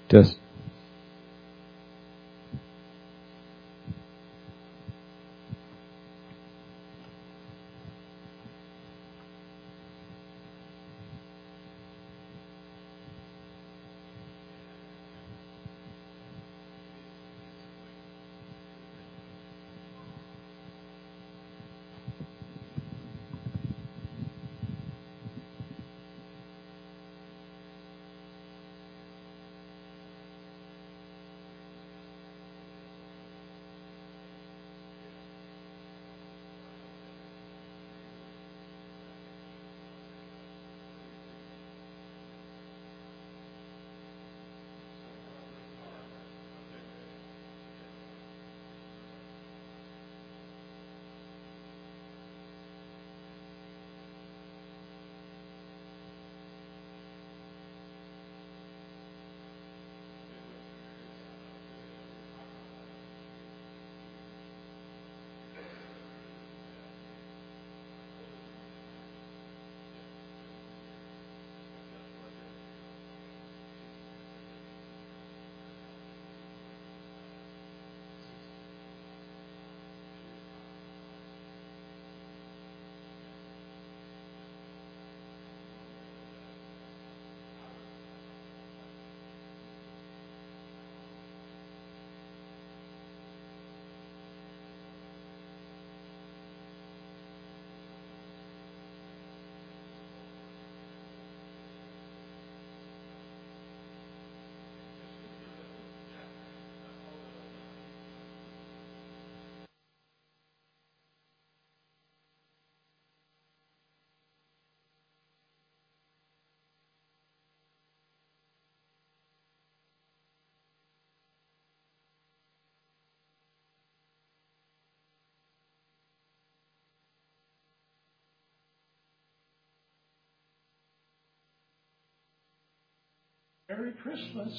Just Merry Christmas.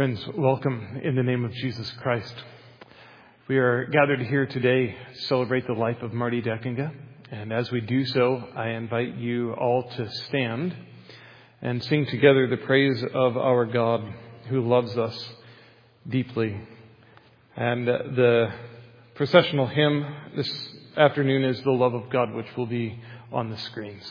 Friends, welcome in the name of Jesus Christ. We are gathered here today to celebrate the life of Marty Deckinga. And as we do so, I invite you all to stand and sing together the praise of our God who loves us deeply. And the processional hymn this afternoon is The Love of God, which will be on the screens.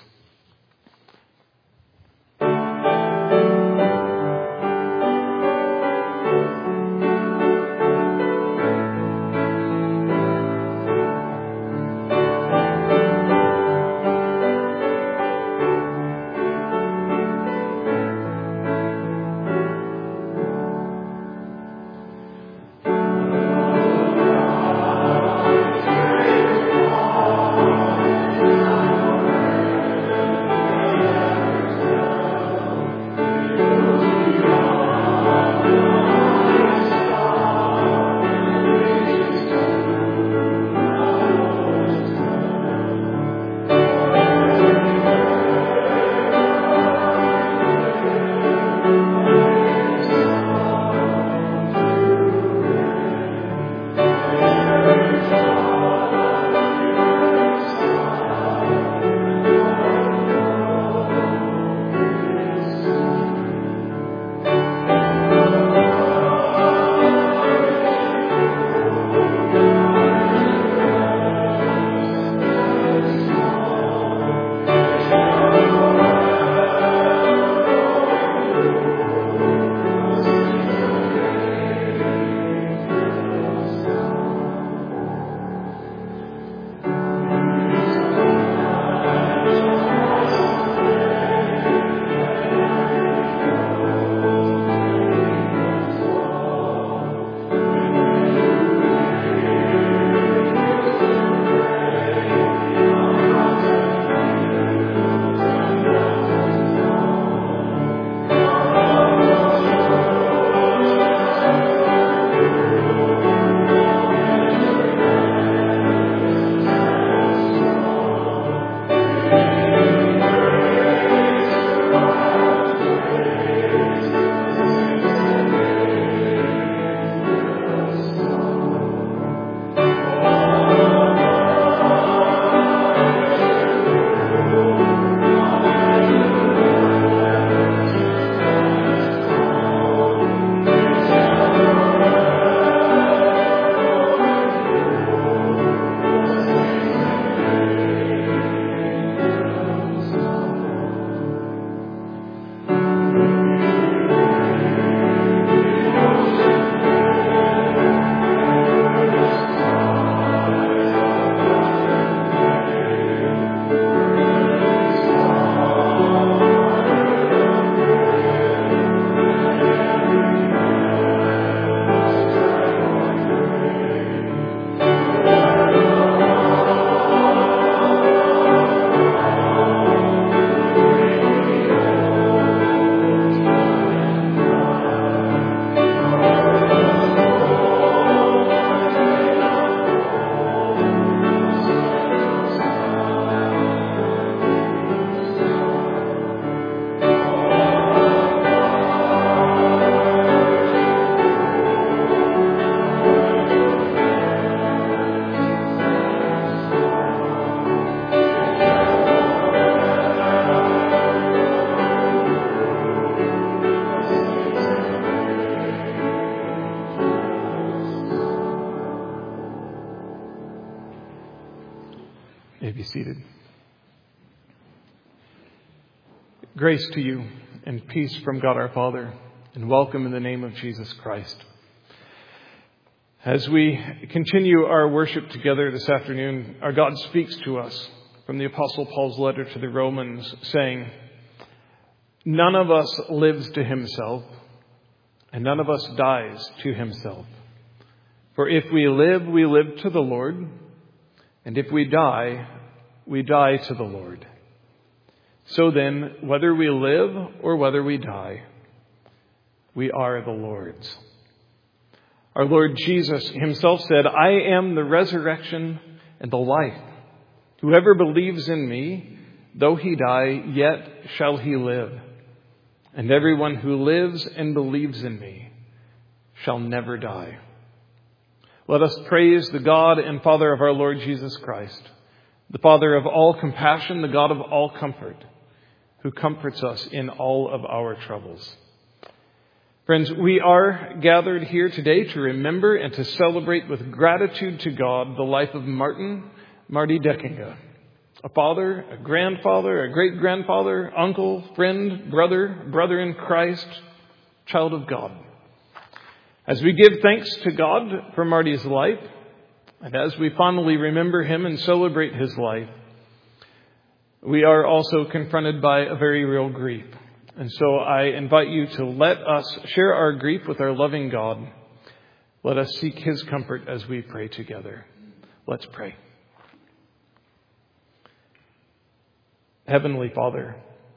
Seated. Grace to you and peace from God our Father, and welcome in the name of Jesus Christ. As we continue our worship together this afternoon, our God speaks to us from the Apostle Paul's letter to the Romans, saying, "None of us lives to himself, and none of us dies to himself. For if we live to the Lord, and if we die to the Lord. So then, whether we live or whether we die, we are the Lord's." Our Lord Jesus himself said, "I am the resurrection and the life. Whoever believes in me, though he die, yet shall he live. And everyone who lives and believes in me shall never die. Let us praise the God and Father of our Lord Jesus Christ, the Father of all compassion, the God of all comfort, who comforts us in all of our troubles. Friends, we are gathered here today to remember and to celebrate with gratitude to God the life of Marty Deckinga, a father, a grandfather, a great-grandfather, uncle, friend, brother in Christ, child of God. As we give thanks to God for Marty's life, and as we fondly remember him and celebrate his life, we are also confronted by a very real grief. And so I invite you to let us share our grief with our loving God. Let us seek his comfort as we pray together. Let's pray. Heavenly Father,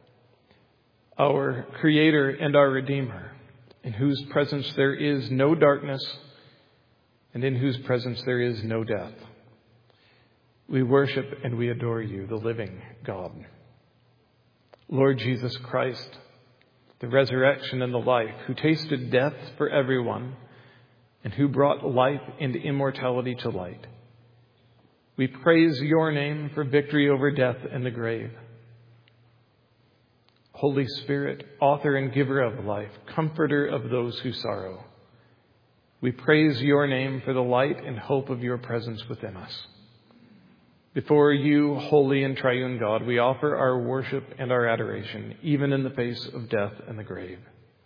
our Creator and our Redeemer, in whose presence there is no darkness and in whose presence there is no death, we worship and we adore you, the living God. Lord Jesus Christ, the resurrection and the life, who tasted death for everyone and who brought life and immortality to light. We praise your name for victory over death and the grave. Holy Spirit, author and giver of life, comforter of those who sorrow, we praise your name for the light and hope of your presence within us. Before you, holy and triune God, we offer our worship and our adoration, even in the face of death and the grave.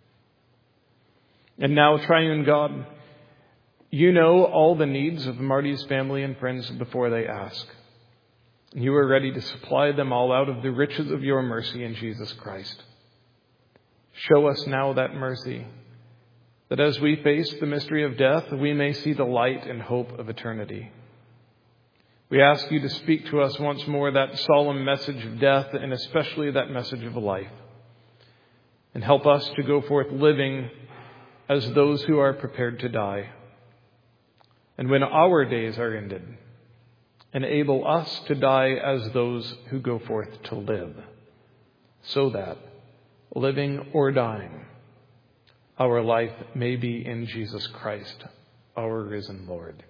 And now, triune God, you know all the needs of Marty's family and friends before they ask. You are ready to supply them all out of the riches of your mercy in Jesus Christ. Show us now that mercy, that as we face the mystery of death, we may see the light and hope of eternity. We ask you to speak to us once more that solemn message of death and especially that message of life. And help us to go forth living as those who are prepared to die. And when our days are ended, enable us to die as those who go forth to live, so that, living or dying, our life may be in Jesus Christ, our risen Lord.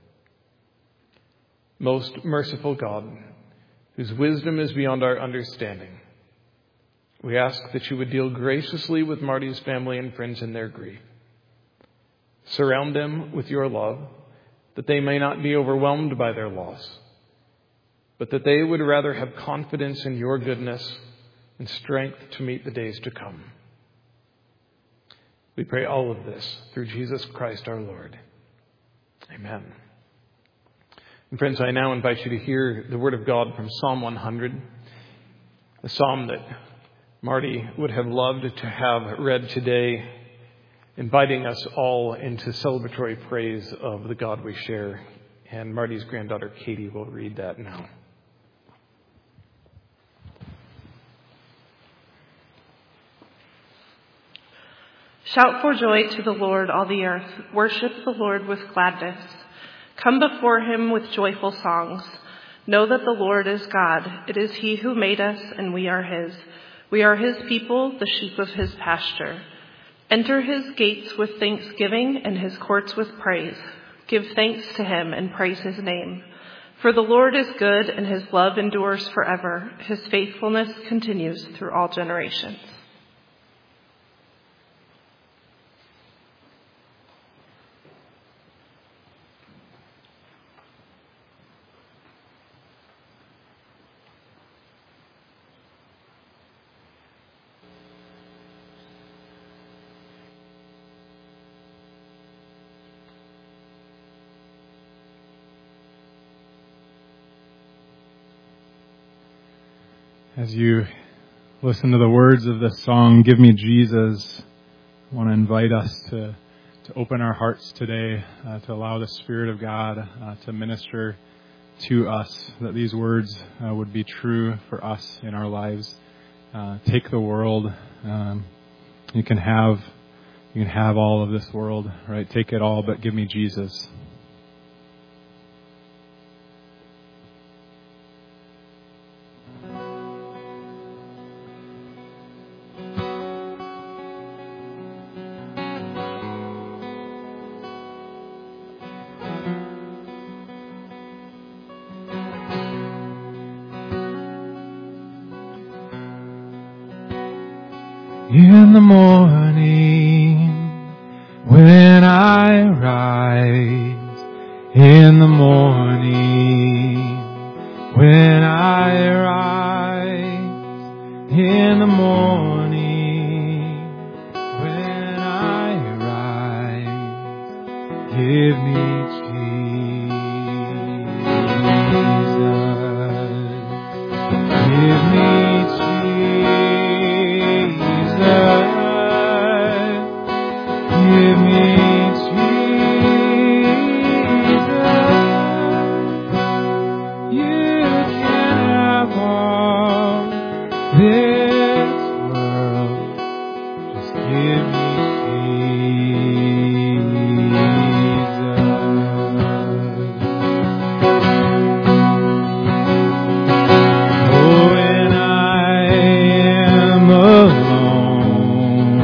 Most merciful God, whose wisdom is beyond our understanding, we ask that you would deal graciously with Marty's family and friends in their grief. Surround them with your love, that they may not be overwhelmed by their loss, but that they would rather have confidence in your goodness and strength to meet the days to come. We pray all of this through Jesus Christ our Lord. Amen. And friends, I now invite you to hear the word of God from Psalm 100, a psalm that Marty would have loved to have read today, inviting us all into celebratory praise of the God we share. And Marty's granddaughter, Katie, will read that now. Shout for joy to the Lord, all the earth. Worship the Lord with gladness. Come before him with joyful songs. Know that the Lord is God. It is he who made us, and we are his. We are his people, the sheep of his pasture. Enter his gates with thanksgiving and his courts with praise. Give thanks to him and praise his name. For the Lord is good, and his love endures forever. His faithfulness continues through all generations. As you listen to the words of this song, Give Me Jesus, I want to invite us to open our hearts today, to allow the Spirit of God to minister to us, that these words would be true for us in our lives. Take the world. You can have all of this world, right? Take it all, but give me Jesus. In the morning, when I rise, in the morning, when I rise, in the morning, when I rise, give me Jesus, give me give me Jesus. You can have all this world. Just give me Jesus. Oh, when I am alone.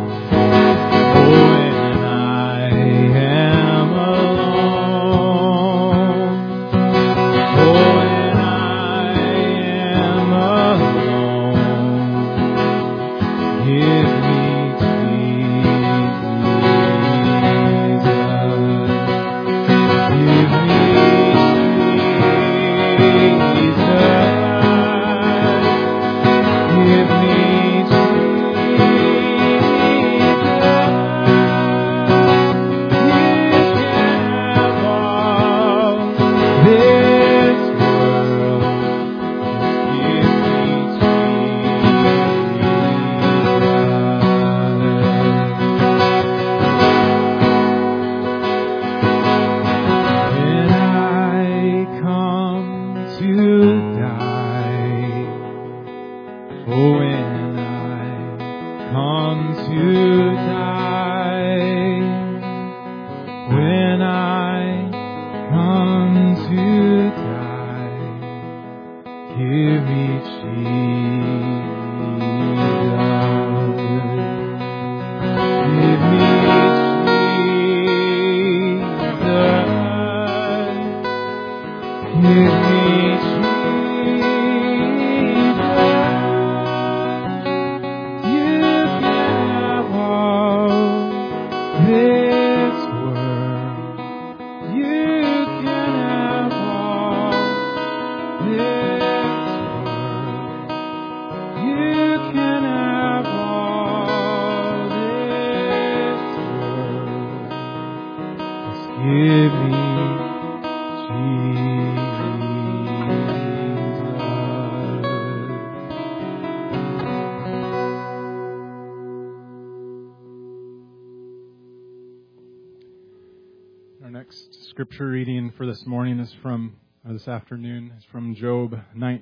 Scripture reading for this morning is this afternoon is from Job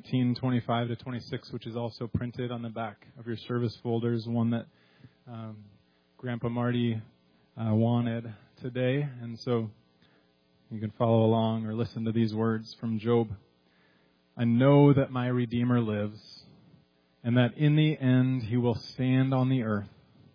19:25 to 26, which is also printed on the back of your service folders, one that Grandpa Marty wanted today. And so you can follow along or listen to these words from Job. I know that my Redeemer lives, and that in the end he will stand on the earth.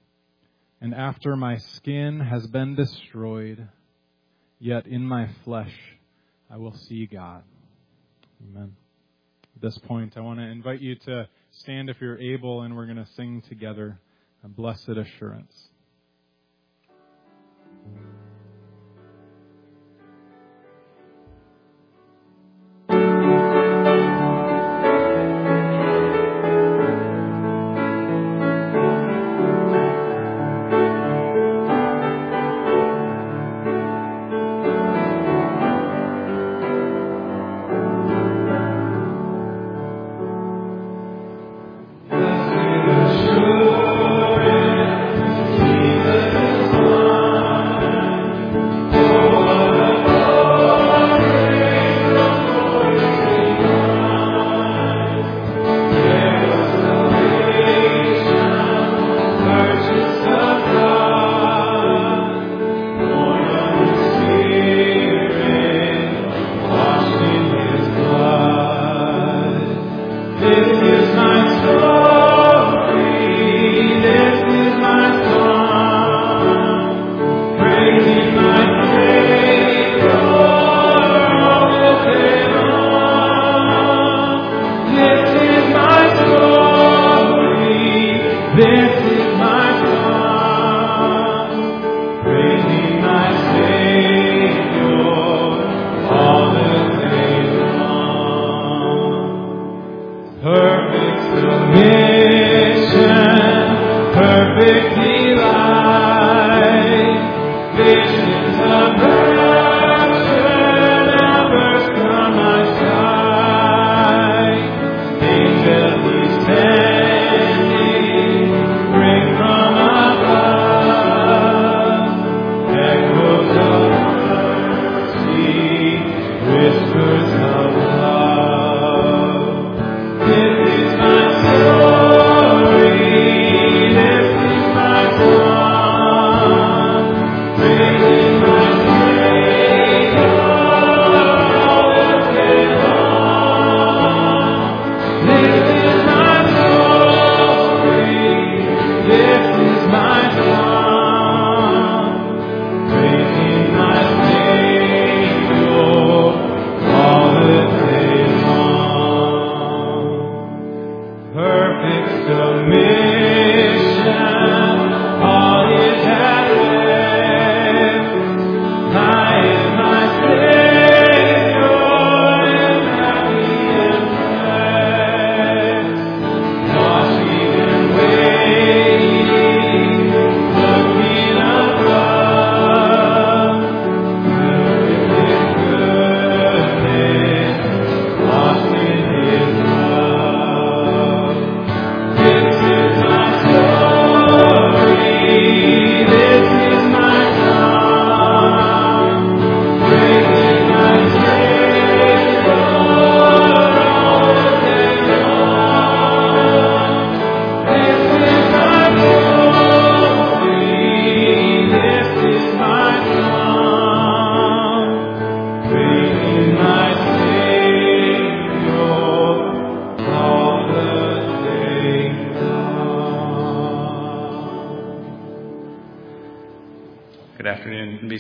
And after my skin has been destroyed, yet in my flesh I will see God. Amen. At this point, I want to invite you to stand if you're able, and we're going to sing together a Blessed Assurance. Assurance.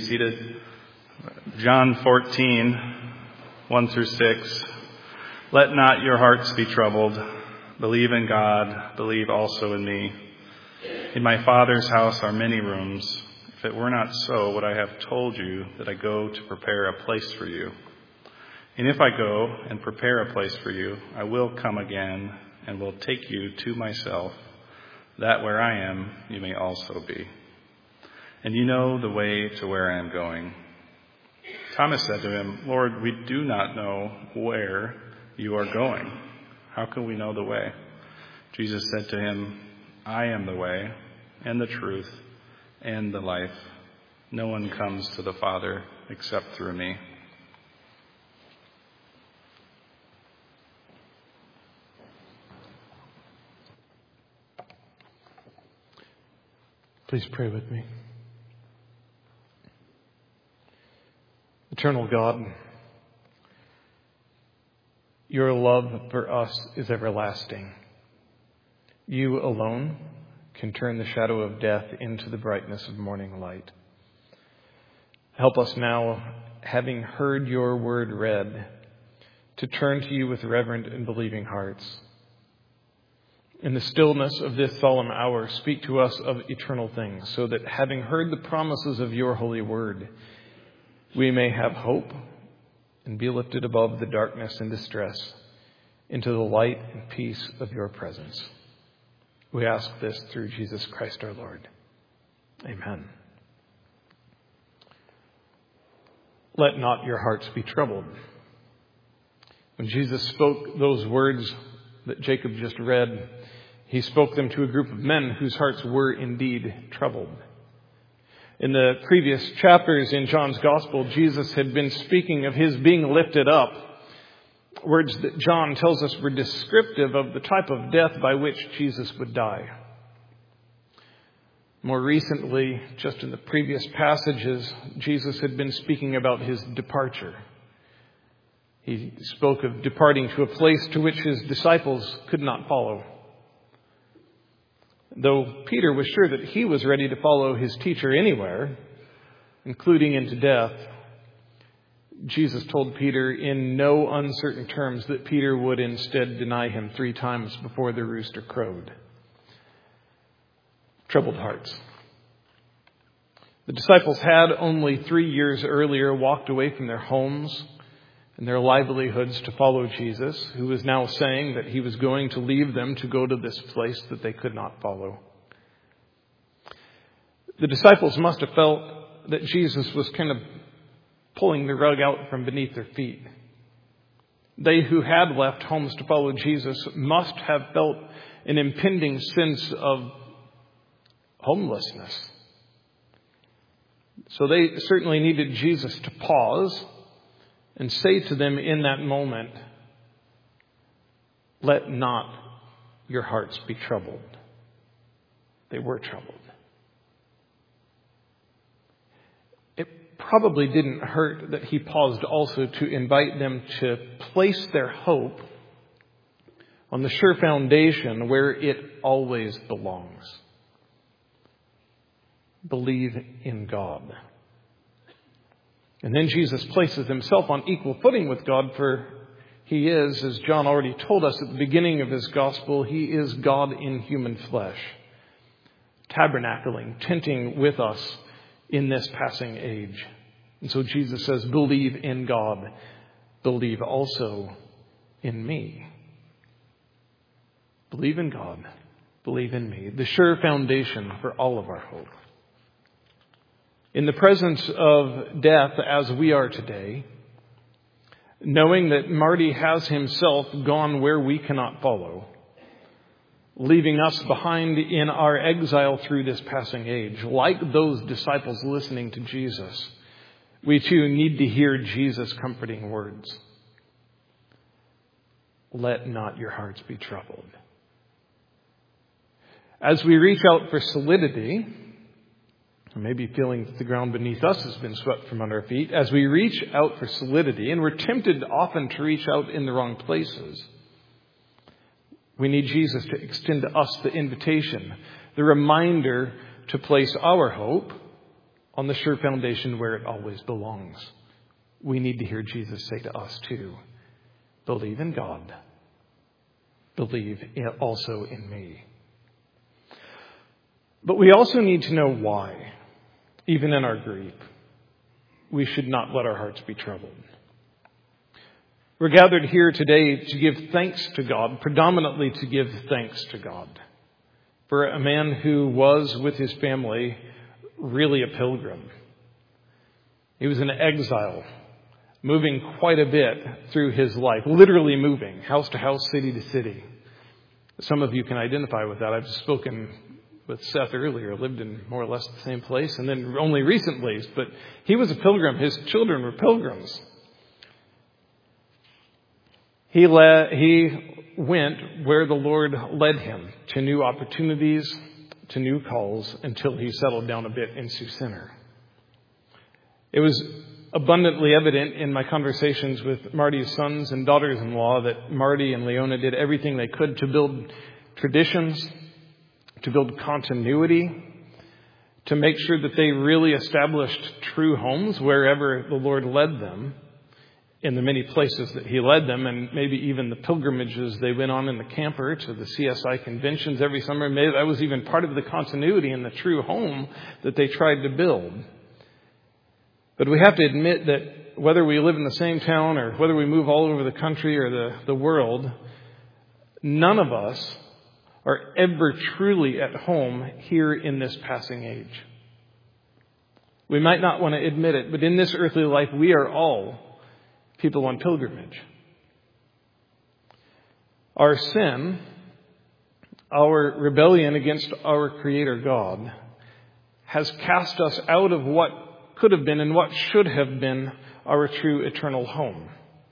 seated. John 14, 1 through 6. Let not your hearts be troubled. Believe in God. Believe also in me. In my Father's house are many rooms. If it were not so, would I have told you that I go to prepare a place for you? And if I go and prepare a place for you, I will come again and will take you to myself, that where I am, you may also be. And you know the way to where I am going. Thomas said to him, Lord, we do not know where you are going. How can we know the way? Jesus said to him, I am the way and the truth and the life. No one comes to the Father except through me. Please pray with me. Eternal God, your love for us is everlasting. You alone can turn the shadow of death into the brightness of morning light. Help us now, having heard your word read, to turn to you with reverent and believing hearts. In the stillness of this solemn hour, speak to us of eternal things, so that having heard the promises of your holy word, we may have hope and be lifted above the darkness and distress into the light and peace of your presence. We ask this through Jesus Christ our Lord. Amen. Let not your hearts be troubled. When Jesus spoke those words that Jacob just read, he spoke them to a group of men whose hearts were indeed troubled. In the previous chapters in John's Gospel, Jesus had been speaking of his being lifted up, words that John tells us were descriptive of the type of death by which Jesus would die. More recently, just in the previous passages, Jesus had been speaking about his departure. He spoke of departing to a place to which his disciples could not follow. Though Peter was sure that he was ready to follow his teacher anywhere, including into death, Jesus told Peter in no uncertain terms that Peter would instead deny him 3 times before the rooster crowed. Troubled hearts. The disciples had only 3 years earlier walked away from their homes and their livelihoods to follow Jesus, who was now saying that he was going to leave them to go to this place that they could not follow. The disciples must have felt that Jesus was kind of pulling the rug out from beneath their feet. They who had left homes to follow Jesus must have felt an impending sense of homelessness. So they certainly needed Jesus to pause and say to them in that moment, let not your hearts be troubled. They were troubled. It probably didn't hurt that he paused also to invite them to place their hope on the sure foundation where it always belongs. Believe in God. And then Jesus places himself on equal footing with God, for he is, as John already told us at the beginning of his gospel, he is God in human flesh, tabernacling, tenting with us in this passing age. And so Jesus says, believe in God, believe also in me. Believe in God, believe in me, the sure foundation for all of our hope. In the presence of death as we are today, knowing that Marty has himself gone where we cannot follow, leaving us behind in our exile through this passing age, like those disciples listening to Jesus, we too need to hear Jesus' comforting words. Let not your hearts be troubled. As we reach out for solidity, maybe feeling that the ground beneath us has been swept from under our feet, as we reach out for solidity, and we're tempted often to reach out in the wrong places, we need Jesus to extend to us the invitation, the reminder to place our hope on the sure foundation where it always belongs. We need to hear Jesus say to us too, believe in God. Believe also in me. But we also need to know why, even in our grief, we should not let our hearts be troubled. We're gathered here today to give thanks to God, predominantly to give thanks to God, for a man who was, with his family, really a pilgrim. He was an exile, moving quite a bit through his life, literally moving house to house, city to city. Some of you can identify with that. I've spoken with Seth earlier, lived in more or less the same place, and then only recently. But he was a pilgrim. His children were pilgrims. He went where the Lord led him, to new opportunities, to new calls, until he settled down a bit in Sioux Center. It was abundantly evident in my conversations with Marty's sons and daughters-in-law that Marty and Leona did everything they could to build traditions, to build continuity, to make sure that they really established true homes wherever the Lord led them, in the many places that he led them, and maybe even the pilgrimages they went on in the camper to the CSI conventions every summer. Maybe that was even part of the continuity in the true home that they tried to build. But we have to admit that whether we live in the same town or whether we move all over the country or the world, none of us are ever truly at home here in this passing age. We might not want to admit it, but in this earthly life, we are all people on pilgrimage. Our sin, our rebellion against our Creator God, has cast us out of what could have been and what should have been our true eternal home.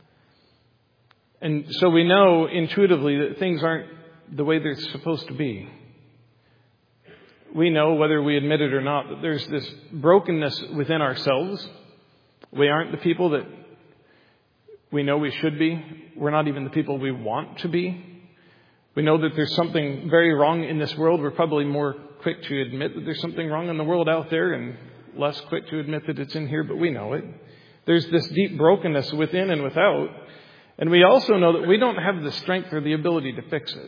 And so we know intuitively that things aren't the way they're supposed to be. We know, whether we admit it or not, that there's this brokenness within ourselves. We aren't the people that we know we should be. We're not even the people we want to be. We know that there's something very wrong in this world. We're probably more quick to admit that there's something wrong in the world out there and less quick to admit that it's in here, but we know it. There's this deep brokenness within and without. And we also know that we don't have the strength or the ability to fix it.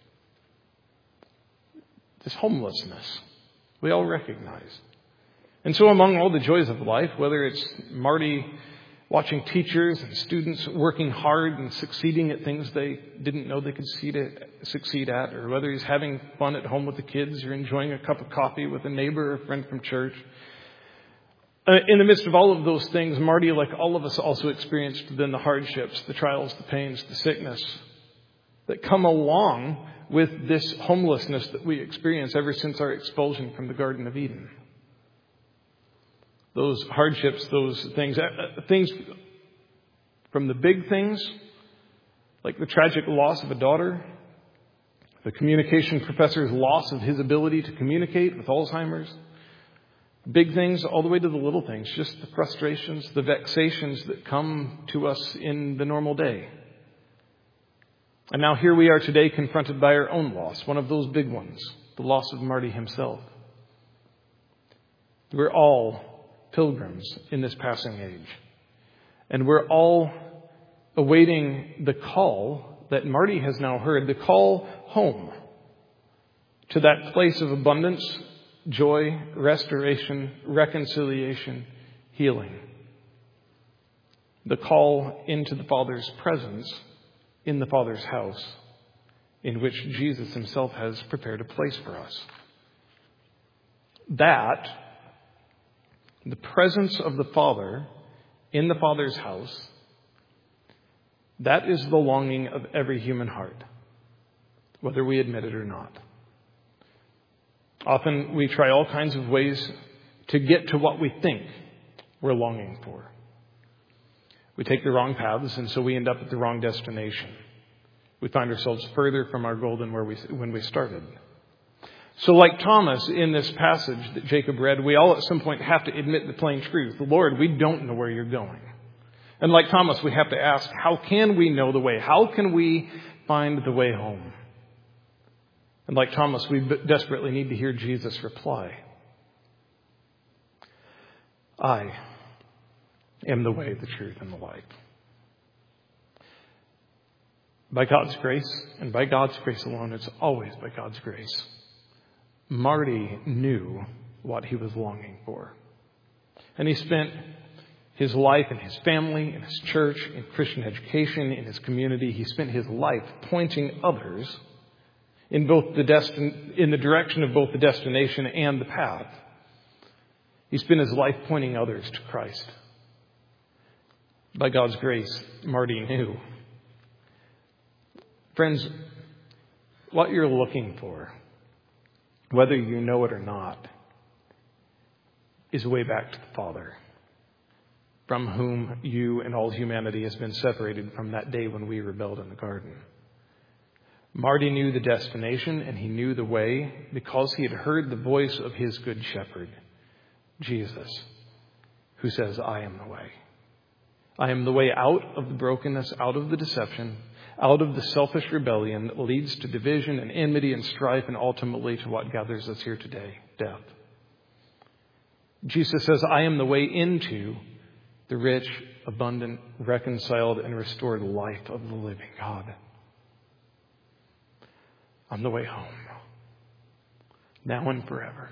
This homelessness, we all recognize. And so among all the joys of life, whether it's Marty watching teachers and students working hard and succeeding at things they didn't know they could succeed at, or whether he's having fun at home with the kids or enjoying a cup of coffee with a neighbor or a friend from church, in the midst of all of those things, Marty, like all of us, also experienced then the hardships, the trials, the pains, the sickness that come along with this homelessness that we experience ever since our expulsion from the Garden of Eden. Those hardships, those things from the big things, like the tragic loss of a daughter, the communication professor's loss of his ability to communicate with Alzheimer's, big things all the way to the little things, just the frustrations, the vexations that come to us in the normal day. And now here we are today confronted by our own loss, one of those big ones, the loss of Marty himself. We're all pilgrims in this passing age. And we're all awaiting the call that Marty has now heard, the call home to that place of abundance, joy, restoration, reconciliation, healing. The call into the Father's presence in the Father's house, in which Jesus himself has prepared a place for us. That, the presence of the Father in the Father's house, that is the longing of every human heart, whether we admit it or not. Often we try all kinds of ways to get to what we think we're longing for. We take the wrong paths, and so we end up at the wrong destination. We find ourselves further from our goal than when we started. So like Thomas in this passage that Jacob read, we all at some point have to admit the plain truth. Lord, we don't know where you're going. And like Thomas, we have to ask, how can we know the way? How can we find the way home? And like Thomas, we desperately need to hear Jesus reply. I am the way, the truth, and the life. By God's grace, and by God's grace alone, it's always by God's grace. Marty knew what he was longing for. And he spent his life in his family, in his church, in Christian education, in his community. He spent his life pointing others in the direction of both the destination and the path. He spent his life pointing others to Christ. By God's grace, Marty knew. Friends, what you're looking for, whether you know it or not, is way back to the Father, from whom you and all humanity has been separated from that day when we rebelled in the garden. Marty knew the destination and he knew the way because he had heard the voice of his good shepherd, Jesus, who says, I am the way. I am the way out of the brokenness, out of the deception, out of the selfish rebellion that leads to division and enmity and strife and ultimately to what gathers us here today, death. Jesus says, I am the way into the rich, abundant, reconciled, and restored life of the living God. I'm the way home, now and forever.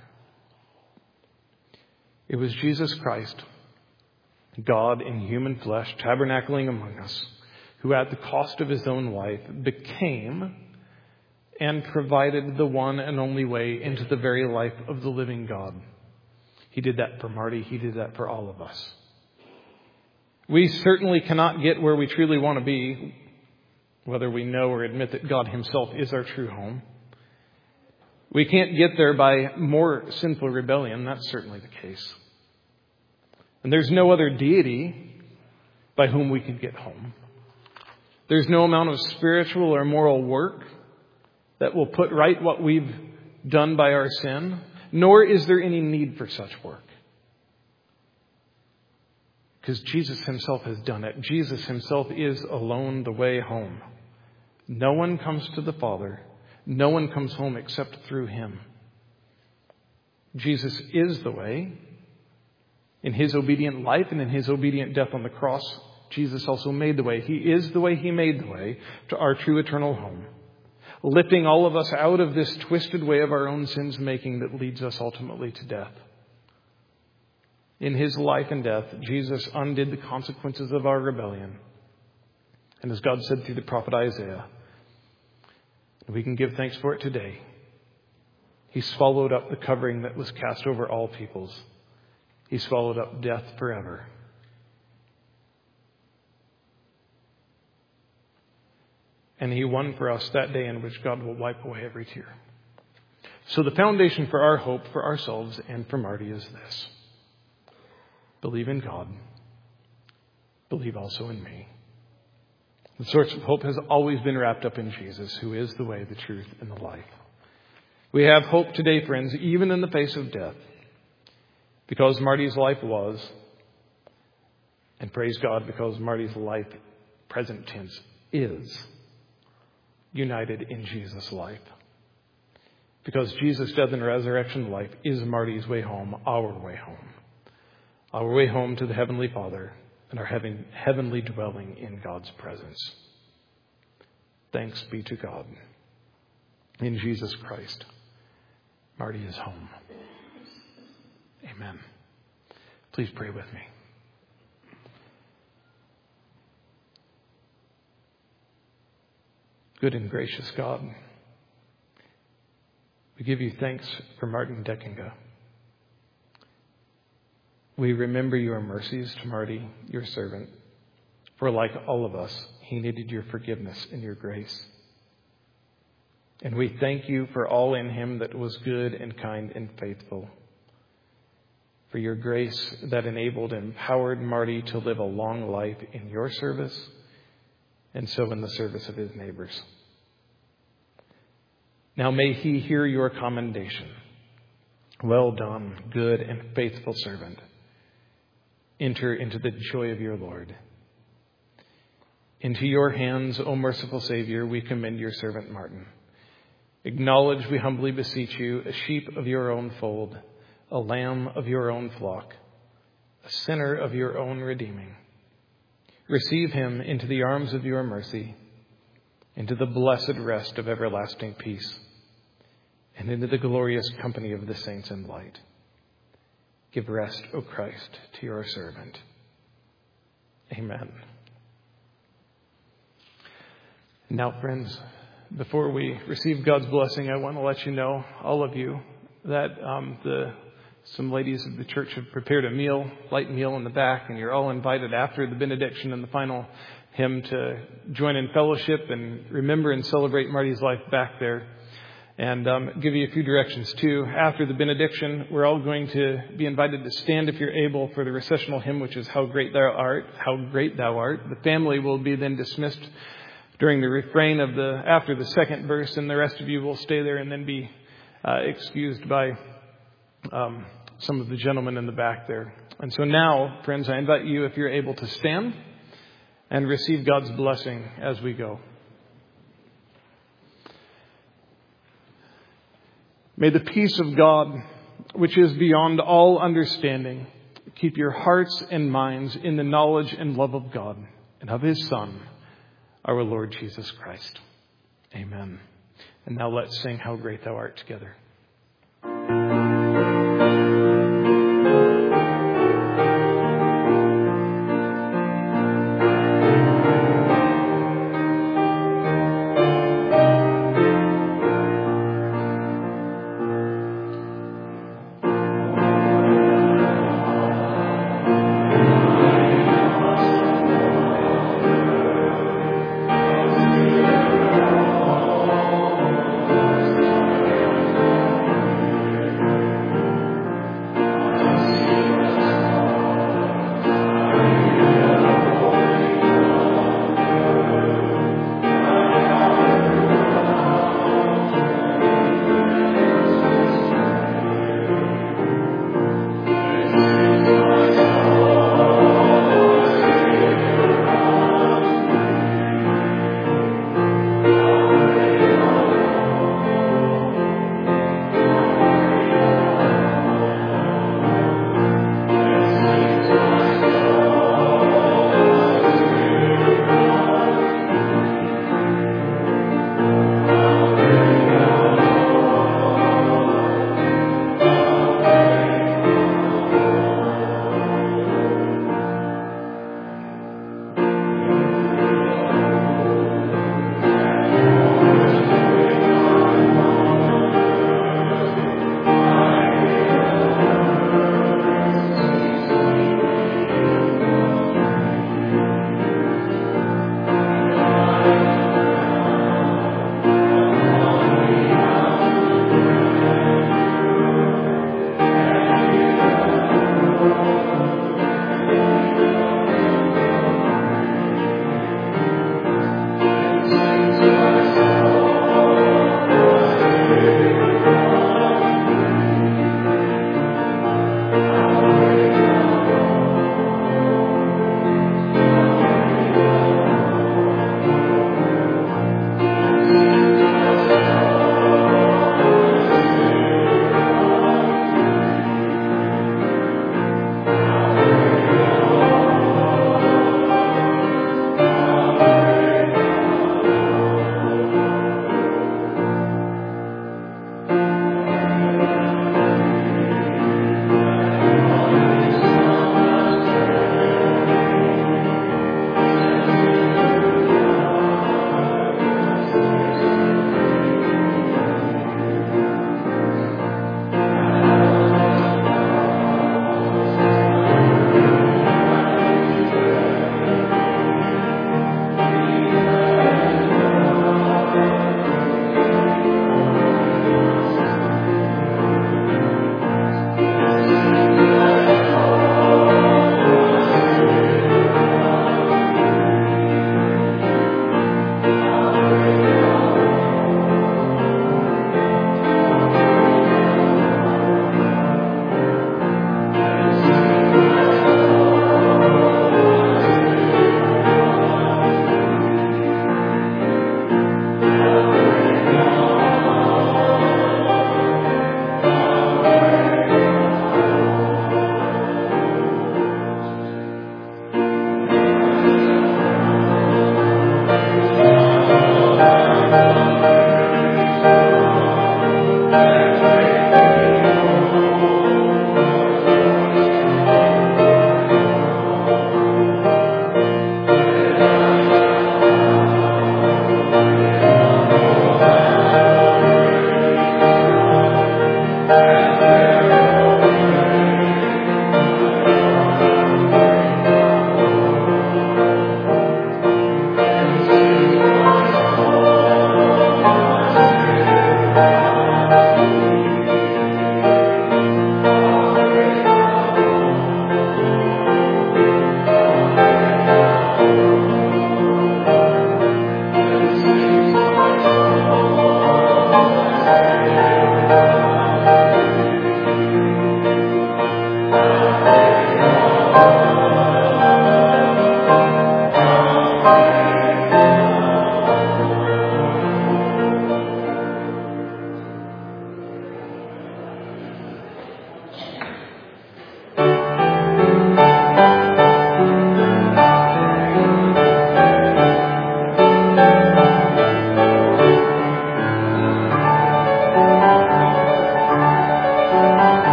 It was Jesus Christ, God in human flesh, tabernacling among us, who at the cost of his own life became and provided the one and only way into the very life of the living God. He did that for Marty. He did that for all of us. We certainly cannot get where we truly want to be, whether we know or admit that God himself is our true home. We can't get there by more sinful rebellion. That's certainly the case. And there's no other deity by whom we can get home. There's no amount of spiritual or moral work that will put right what we've done by our sin, nor is there any need for such work. Because Jesus himself has done it. Jesus himself is alone the way home. No one comes to the Father. No one comes home except through him. Jesus is the way. In his obedient life and in his obedient death on the cross, Jesus also made the way. He is the way. He made the way to our true eternal home, lifting all of us out of this twisted way of our own sins making that leads us ultimately to death. In his life and death, Jesus undid the consequences of our rebellion. And as God said through the prophet Isaiah, and we can give thanks for it today, he swallowed up the covering that was cast over all peoples. He swallowed up death forever. And he won for us that day in which God will wipe away every tear. So the foundation for our hope for ourselves and for Marty is this. Believe in God. Believe also in me. The source of hope has always been wrapped up in Jesus, who is the way, the truth, and the life. We have hope today, friends, even in the face of death, because Marty's life was, and praise God, because Marty's life, present tense, is united in Jesus' life. Because Jesus' death and resurrection life is Marty's way home, our way home. Our way home to the Heavenly Father and our heavenly dwelling in God's presence. Thanks be to God. In Jesus Christ, Marty is home. Amen. Please pray with me. Good and gracious God, we give you thanks for Martin Deckinga. We remember your mercies to Marty, your servant, for like all of us, he needed your forgiveness and your grace. And we thank you for all in him that was good and kind and faithful, for your grace that enabled and empowered Marty to live a long life in your service and so in the service of his neighbors. Now may he hear your commendation. Well done, good and faithful servant. Enter into the joy of your Lord. Into your hands, O merciful Savior, we commend your servant Martin. Acknowledge, we humbly beseech you, a sheep of your own fold, a lamb of your own flock. a sinner of your own redeeming. Receive him into the arms of your mercy, into the blessed rest of everlasting peace, and into the glorious company of the saints in light. Give rest, O Christ, to your servant. Amen. Now, friends, before we receive God's blessing, I want to let you know, all of you, that some ladies of the church have prepared a meal, light meal in the back, and you're all invited after the benediction and the final hymn to join in fellowship and remember and celebrate Marty's life back there. And give you a few directions too. After the benediction, we're all going to be invited to stand if you're able for the recessional hymn, which is How Great Thou Art, How Great Thou Art. The family will be then dismissed during the refrain of after the second verse, and the rest of you will stay there and then be excused by some of the gentlemen in the back there. And so now, friends, I invite you, if you're able, to stand and receive God's blessing as we go. May the peace of God, which is beyond all understanding, keep your hearts and minds in the knowledge and love of God and of his Son, our Lord Jesus Christ. Amen. And now let's sing How Great Thou Art together.